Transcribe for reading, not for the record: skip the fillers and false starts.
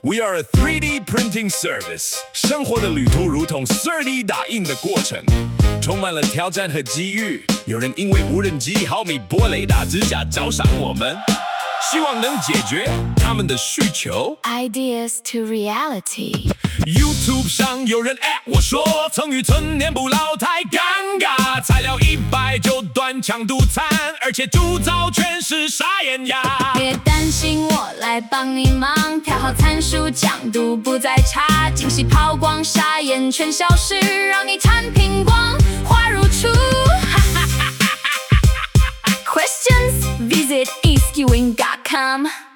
We are a 3D printing service。生活的旅途如同 3D 打印的过程，充满了挑战和机遇。有人因为无人机毫米波雷达支架找上我们，希望能解决他们的需求。 Ideas to reality。YouTube 上有人我说，成语存年不老太尴尬，材料100就断肠毒餐，而且铸造全是傻眼呀。 别担心，我来帮你忙，调好参数，强度不再差，惊喜抛光，傻眼全消失，让你产品光花如初。Questions? Visit eSkewing.com